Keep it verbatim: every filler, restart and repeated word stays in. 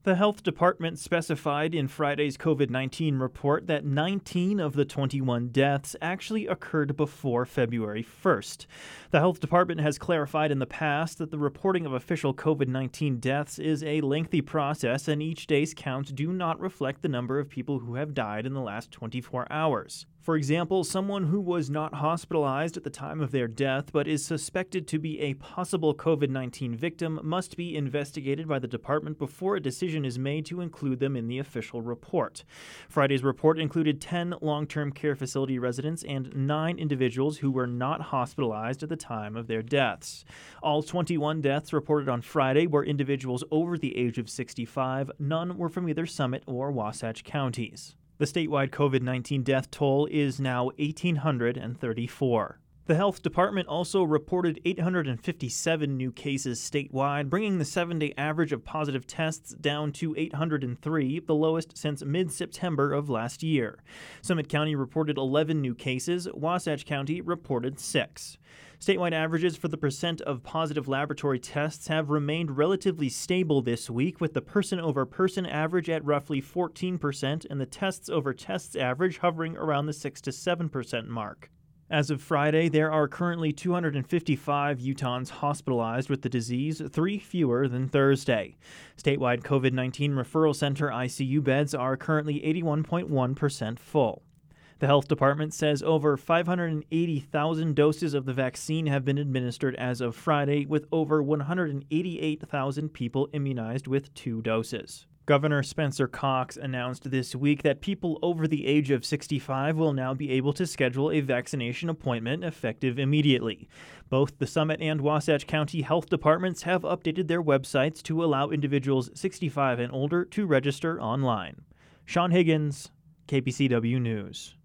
The health department specified in Friday's COVID nineteen report that nineteen of the twenty-one deaths actually occurred before February first. The health department has clarified in the past that the reporting of official COVID nineteen deaths is a lengthy process, and each day's counts do not reflect the number of people who have died in the last twenty-four hours. For example, someone who was not hospitalized at the time of their death but is suspected to be a possible COVID nineteen victim must be investigated by the department before a decision is made to include them in the official report. Friday's report included ten long-term care facility residents and nine individuals who were not hospitalized at the time of their deaths. All twenty-one deaths reported on Friday were individuals over the age of sixty-five. None were from either Summit or Wasatch counties. The statewide COVID nineteen death toll is now one thousand eight hundred thirty-four. The health department also reported eight hundred fifty-seven new cases statewide, bringing the seven-day average of positive tests down to eight hundred three, the lowest since mid-September of last year. Summit County reported eleven new cases. Wasatch County reported six. Statewide averages for the percent of positive laboratory tests have remained relatively stable this week, with the person-over-person average at roughly fourteen percent and the tests-over-tests average hovering around the six to seven percent mark. As of Friday, there are currently two hundred fifty-five Utahns hospitalized with the disease, three fewer than Thursday. Statewide COVID nineteen referral center I C U beds are currently eighty-one point one percent full. The health department says over five hundred eighty thousand doses of the vaccine have been administered as of Friday, with over one hundred eighty-eight thousand people immunized with two doses. Governor Spencer Cox announced this week that people over the age of sixty-five will now be able to schedule a vaccination appointment effective immediately. Both the Summit and Wasatch County health departments have updated their websites to allow individuals sixty-five and older to register online. Sean Higgins, K P C W News.